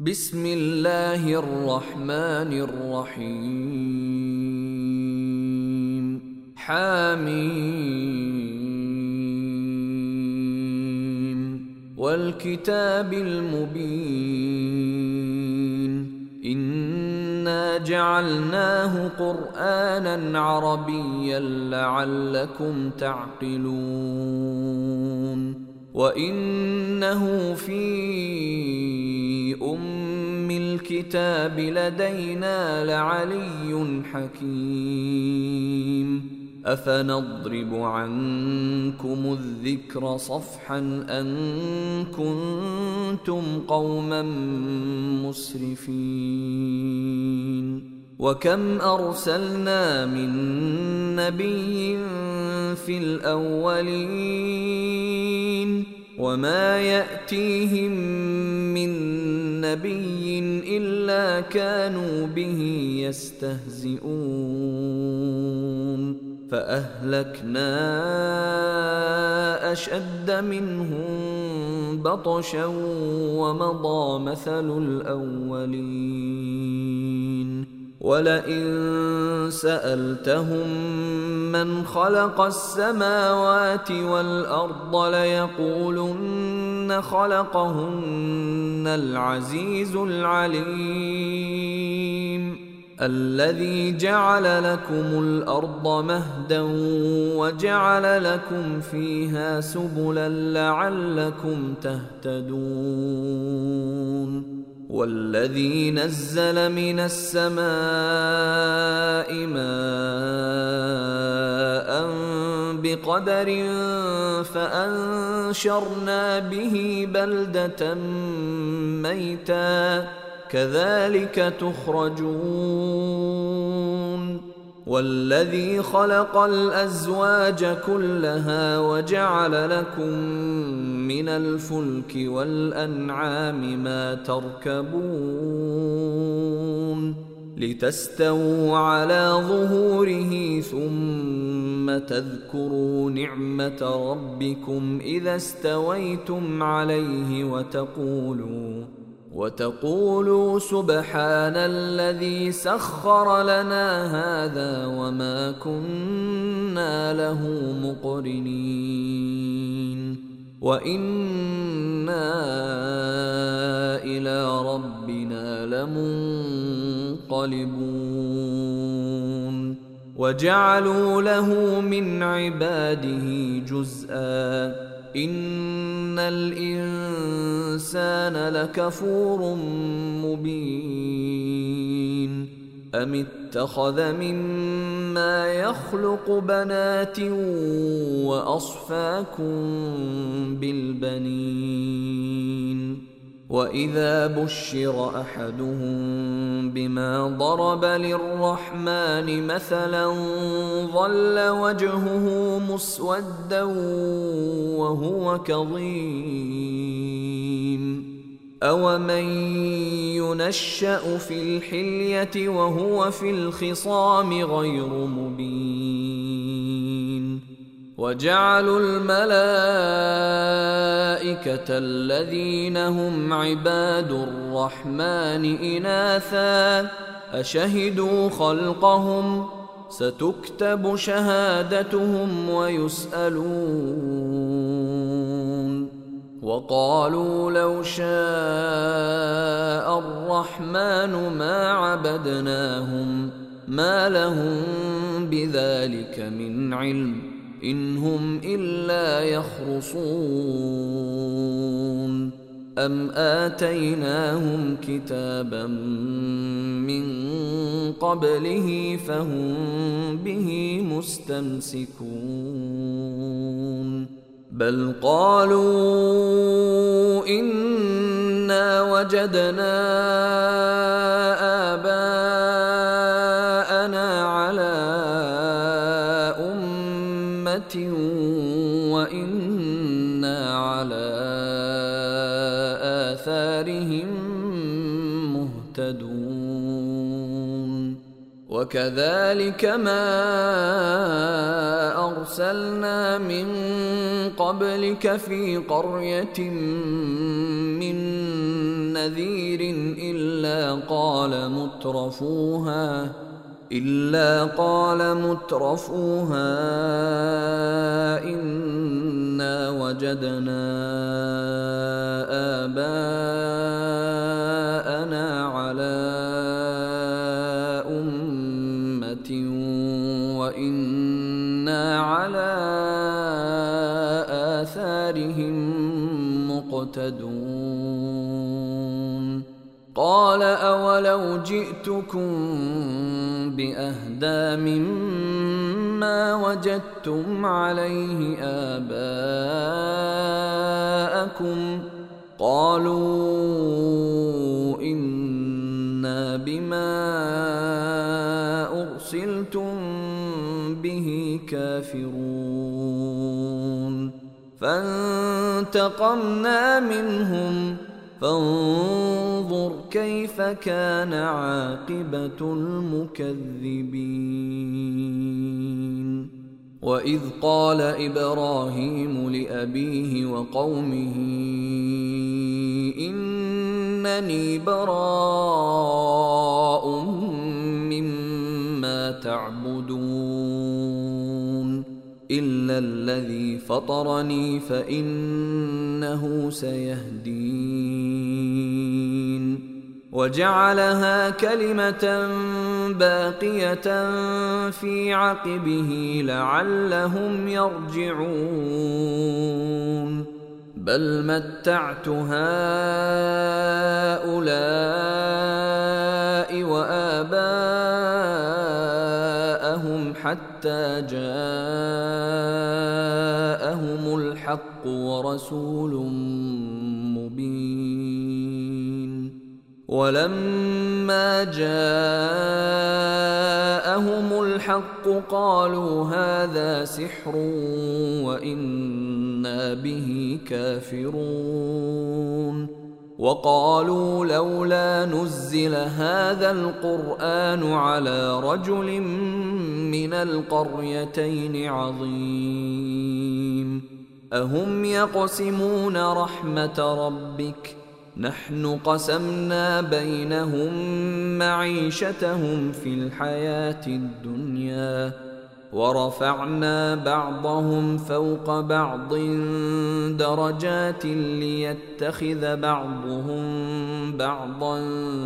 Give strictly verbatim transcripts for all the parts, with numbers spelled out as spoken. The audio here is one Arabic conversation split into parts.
بسم الله الرحمن الرحيم حميم والكتاب المبين إنا جعلناه قرآنا عربيا لعلكم تعقلون وإنه في أم الكتاب لدينا لعلي حكيم أفنضرب عنكم الذكر صفحا أن كنتم قوما مسرفين وكم أرسلنا من نبي في الأولين وما يأتيهم من نبي إلا كانوا به يستهزئون فأهلكنا أشد منهم بطشا ومضى مثل الأولين ولئن سألتهم من خلق السماوات والأرض ليقولن خلقهن العزيز العليم الذي جعل لكم الأرض مهدا وجعل لكم فيها سبلا لعلكم تهتدون والذي نزل من السماء ماء بقدر فأنشرنا به بلدة ميتا كذلك تخرجون والذي خلق الأزواج كلها وجعل لكم من الفلك والأنعام ما تركبون لتستووا على ظهوره ثم تذكروا نعمة ربكم إذا استويتم عليه وتقولوا وتقولوا سبحان الذي سخر لنا هذا وما كنا له مقرنين وإنا إلى ربنا لمنقلبون وجعلوا له من عباده جزءا إن الإنسان لكفور مبين أم اتخذ مما يخلق بنات وأصفاكم بالبنين وإذا بشر أحدهم بما ضرب للرحمن مثلا ظل وجهه مسودا وهو كظيم أومن ينشأ في الحلية وهو في الخصام غير مبين وجعلوا الملائكة الذين هم عباد الرحمن إناثا أشهدوا خلقهم ستكتب شهادتهم ويسألون وقالوا لو شاء الرحمن ما عبدناهم ما لهم بذلك من علم إن هم إلا يخرصون أم آتيناهم كتابا من قبله فهم به مستمسكون بل قالوا إنا وجدنا آباءنا على وإنا على آثارهم مهتدون وكذلك ما أرسلنا من قبلك في قرية من نذير إلا قال مترفوها إلا قال مترفوها إنا وجدنا آباءنا على أمة وإنا على آثارهم مقتدون قال أولو جئتكم بأهدى مما وجدتم عليه آباءكم قالوا إنا بما أرسلتم به كافرون فانتقمنا منهم فانظر كيف كان عاقبة المكذبين وإذ قال إبراهيم لأبيه وقومه إنني براء مما تعبدون إلا الذي فطرني فإنه سيهدين وجعلها كلمة باقية في عقبه لعلهم يرجعون بل متعت هؤلاء وآباءهم حتى جاءهم الحق ورسول مبين ولما جاءهم الحق قالوا هذا سحر وإنا به كافرون وقالوا لولا نزل هذا القرآن على رجل من القريتين عظيم أهم يقسمون رحمة ربك نحن قسمنا بينهم معيشتهم في الحياة الدنيا ورفعنا بعضهم فوق بعض درجات ليتخذ بعضهم بعضا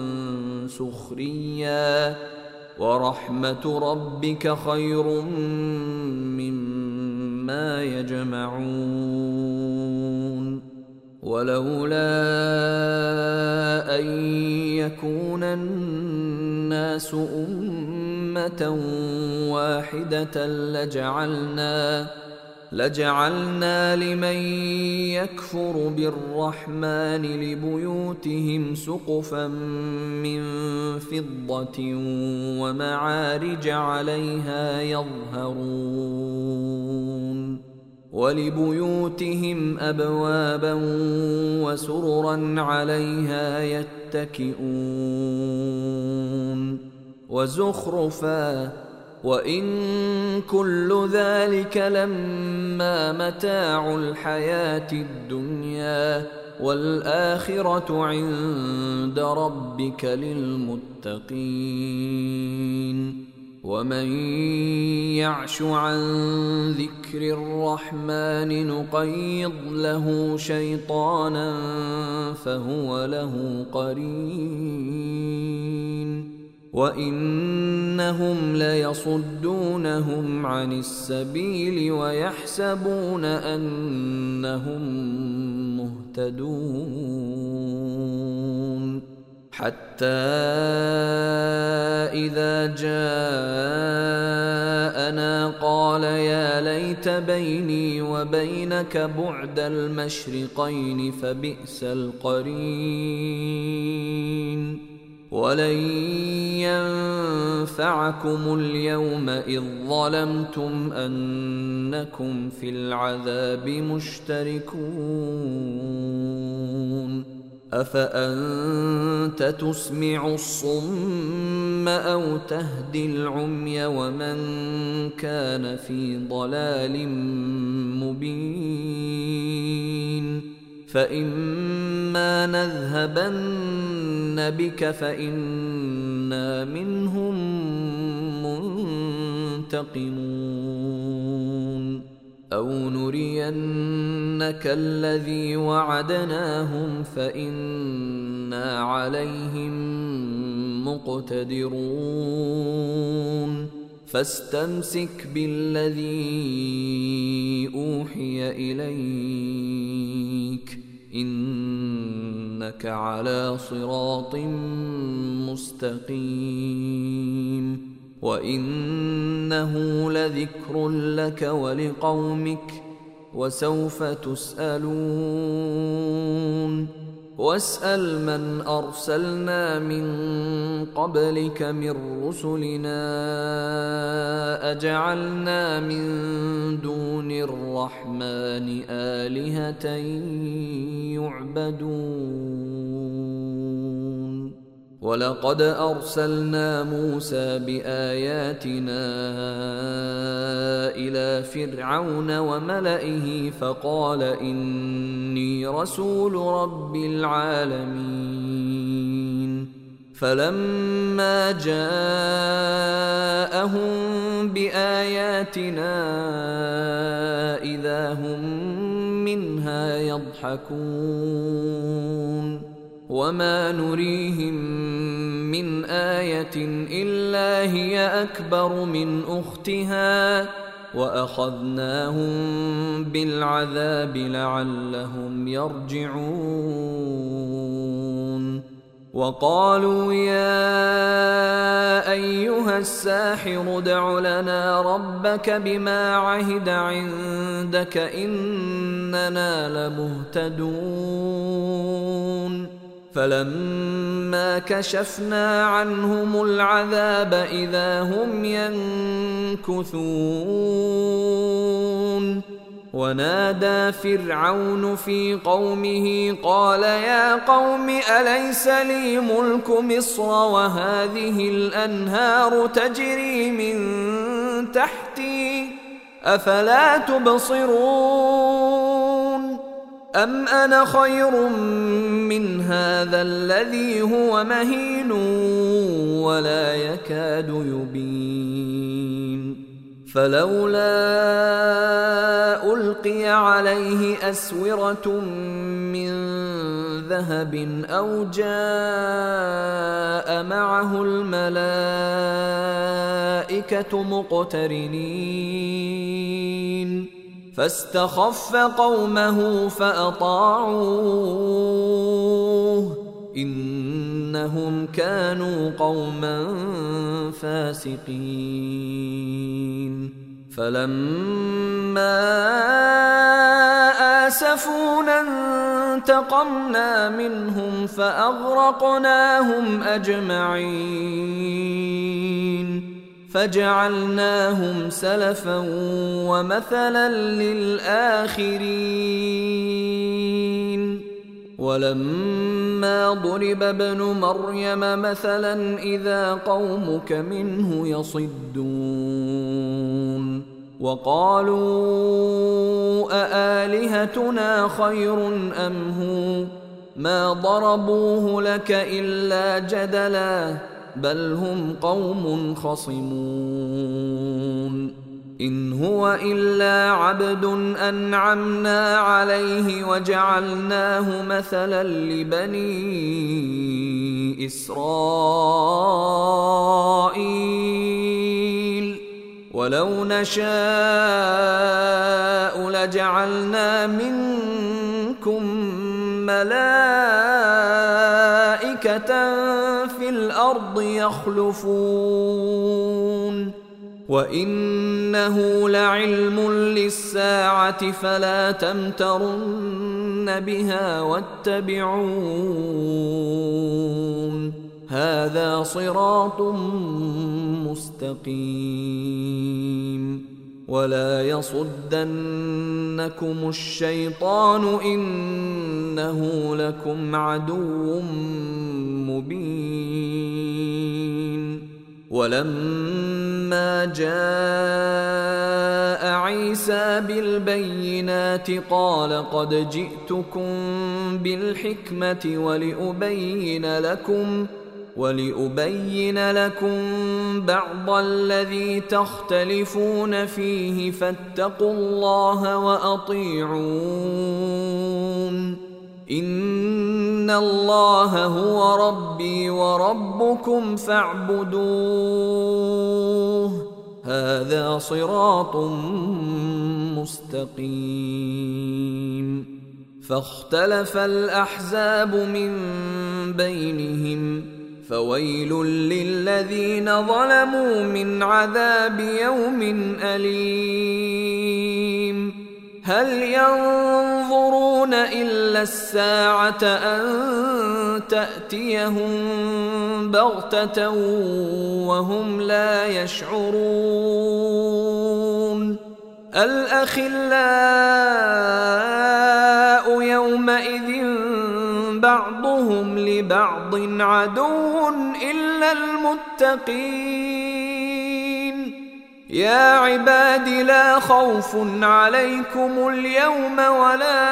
سخريا ورحمة ربك خير مما يجمعون ولولا أن يكون الناس أمة واحدة لجعلنا لجعلنا لمن يكفر بالرحمن لبيوتهم سقفا من فضة ومعارج عليها يظهرون ولبيوتهم أبوابا وسررا عليها يتكئون وزخرفا وإن كل ذلك لما متاع الحياة الدنيا والآخرة عند ربك للمتقين ومن يعش عن ذكر الرحمن نقيض له شيطانا فهو له قرين وإنهم ليصدونهم عن السبيل ويحسبون أنهم مهتدون حتى إذا جاءنا قال يا ليت بيني وبينك بعد المشرقين فبئس القرين ولن ينفعكم اليوم إذ ظلمتم أنكم في العذاب مشتركون أفأنت تسمع الصم أو تهدي العمي ومن كان في ضلال مبين فإما نذهبن بك فإنا منهم منتقمون أو نرينك الذي وعدناهم فإنا عليهم مقتدرون فاستمسك بالذي أوحي إليك إنك على صراط مستقيم وإنه لذكر لك ولقومك وسوف تسألون واسأل من أرسلنا من قبلك من رسلنا أجعلنا من دون الرحمن آلهة يعبدون ولقد أرسلنا موسى بآياتنا إلى فرعون وملئه فقال إني رسول رب العالمين فلما جاءهم بآياتنا إذا هم منها يضحكون وما نريهم من آية إلا هي أكبر من أختها وأخذناهم بالعذاب لعلهم يرجعون وقالوا يا أيها الساحر ادع لنا ربك بما عهد عندك إننا لمهتدون فلما كشفنا عنهم العذاب إذا هم ينكثون ونادى فرعون في قومه قال يا قوم أليس لي ملك مصر وهذه الأنهار تجري من تحتي أفلا تبصرون أم أنا خير من هذا الذي هو مهين ولا يكاد يبين فلولا ألقي عليه أسورة من ذهب أو جاء معه الملائكة مقترنين فاستخف قومه فأطاعوه إنهم كانوا قوما فاسقين فلما آسفونا انتقمنا منهم فأغرقناهم أجمعين فجعلناهم سلفا ومثلا للآخرين ولما ضرب ابن مريم مثلا إذا قومك منه يصدون وقالوا أآلهتنا خير أم هو ما ضربوه لك إلا جدلا بل هم قوم خصمون إن هو إلا عبد أنعمنا عليه وجعلناه مثلا لبني إسرائيل ولو نشاء لجعلنا منكم ملائكة في الأرض يخلفون وإنه لعلم للساعة فلا تمترن بها واتبعون هذا صراط مستقيم ولا يصدنكم الشيطان إنه لكم عدو مبين. ولما جاء عيسى بالبينات قال قد جئتكم بالحكمة ولأبين لكم ولأبين لكم بعض الذي تختلفون فيه فاتقوا الله وأطيعون إن الله هو ربي وربكم فاعبدوه هذا صراط مستقيم. فاختلف الأحزاب من بينهم فويل للذين ظلموا من عذاب يوم أليم. هل ينظرون إلا الساعة أن تأتيهم بغتة وهم لا يشعرون. الأخلاء يومئذ بعضهم لبعض عدو إلا المتقين. يا عباد لا خوف عليكم اليوم ولا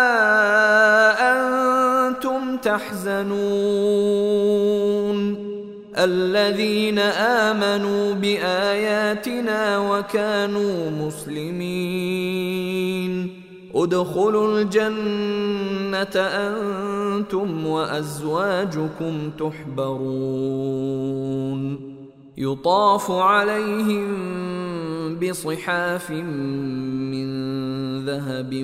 أنتم تحزنون الذين آمنوا بآياتنا وكانوا مسلمين ادخلوا الجنة أنتم وأزواجكم تحبرون يطاف عليهم بصحاف من ذهب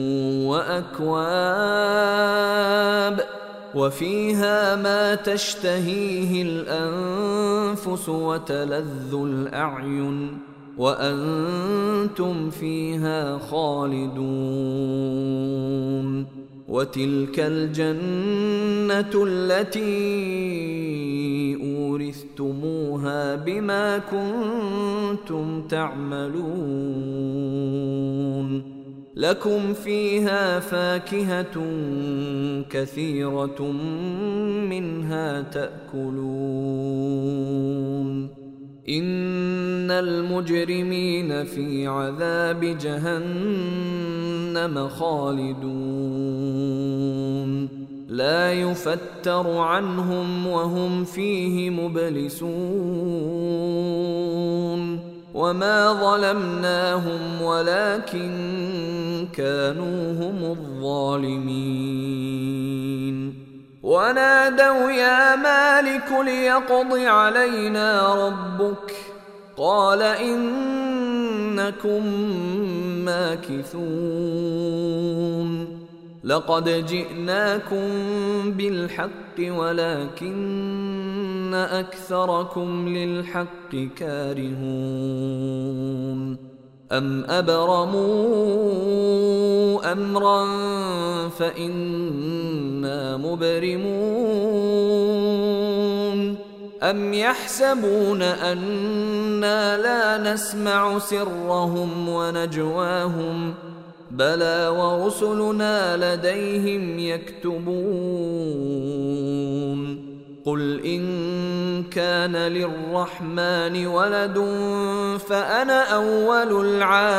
وأكواب وفيها ما تشتهيه الأنفس وتلذ الأعين وأنتم فيها خالدون. وتلك الجنة التي أورثتموها بما كنتم تعملون لكم فيها فاكهة كثيرة منها تأكلون. إن المجرمين في عذاب جهنم خالدون لا يفتر عنهم وهم فيه مبلسون. وما ظلمناهم ولكن كانوا هم الظالمين. ونادوا يا مالك ليقض علينا ربك قال إنكم ماكثون. لقد جئناكم بالحق ولكن أكثركم للحق كارهون. أم أبرموا أمرا فإنا مبرمون أم يحسبون أنا لا نسمع سرهم ونجواهم بلى ورسلنا لديهم يكتبون. قل إن كان للرحمن ولد فأنا أول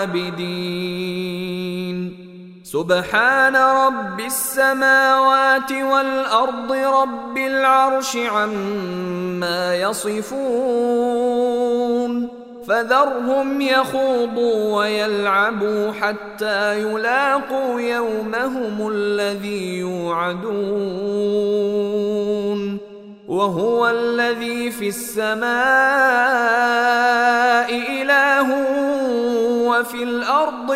العابدين. سبحان رب السماوات والأرض رب العرش عما يصفون. فذرهم يخوضوا ويلعبوا حتى يلاقوا يومهم الذي يوعدون. وهو الذي في السماء إله وفي الأرض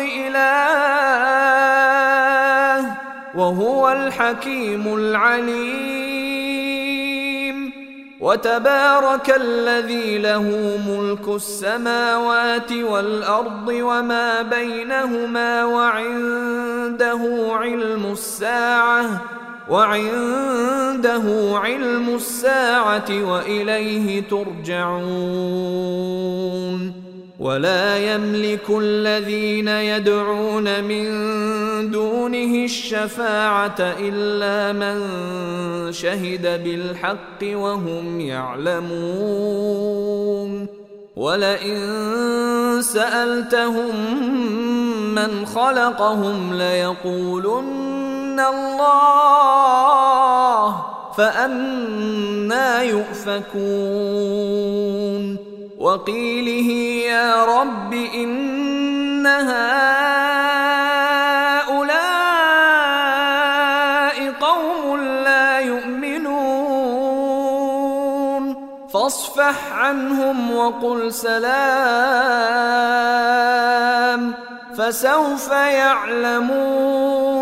إله وهو الحكيم العليم. وتبارك الذي له ملك السماوات والأرض وما بينهما وعنده علم الساعة وعنده علم الساعة وإليه ترجعون. ولا يملك الذين يدعون من دونه الشفاعة إلا من شهد بالحق وهم يعلمون ولئن سألتهم من خلقهم ليقولن الله فأنى يؤفكون وقيله يا رب إن هؤلاء قوم لا يؤمنون فاصفح عنهم وقل سلام فسوف يعلمون